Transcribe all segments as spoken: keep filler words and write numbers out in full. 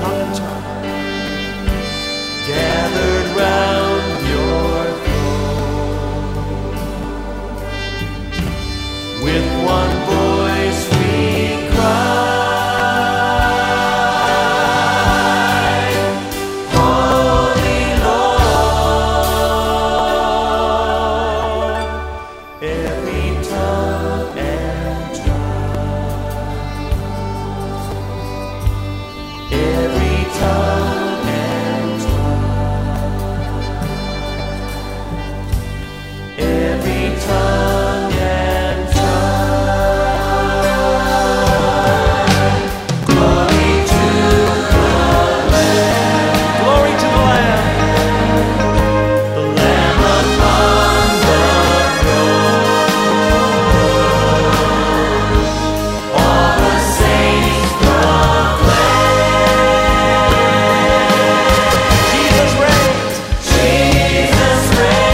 tongue and tongue. gathered round your throne. With one voice we cry, Holy Lord. Every tongue and tribe, every tongue tongue and tribe. Glory to the Lamb. Glory to the Lamb. The Lamb upon the throne. All the saints proclaim. Jesus reigns. Jesus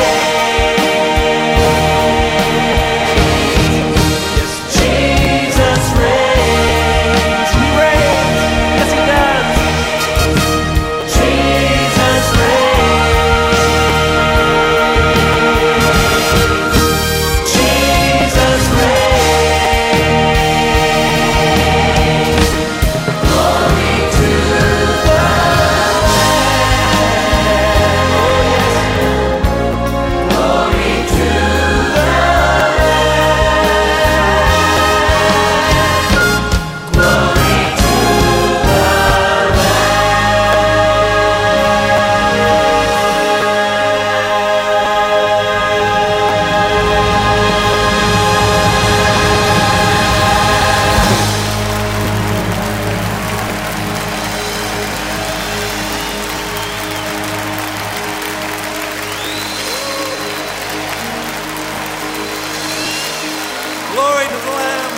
Glory to the Lamb.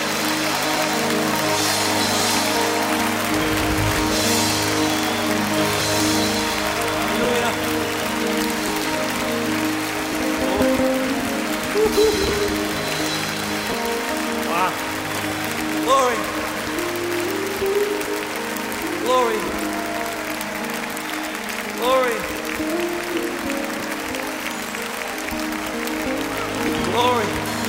Hallelujah. Wow. Glory. Glory. Glory. Glory.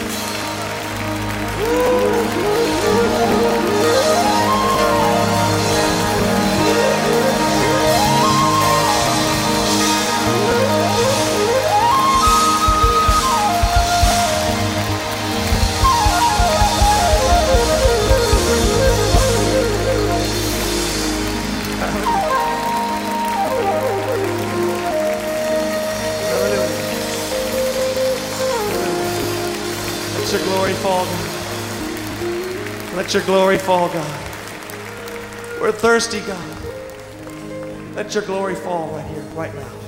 Let your glory fall, God. Let your glory fall, God. We're thirsty, God. Let your glory fall right here, right now.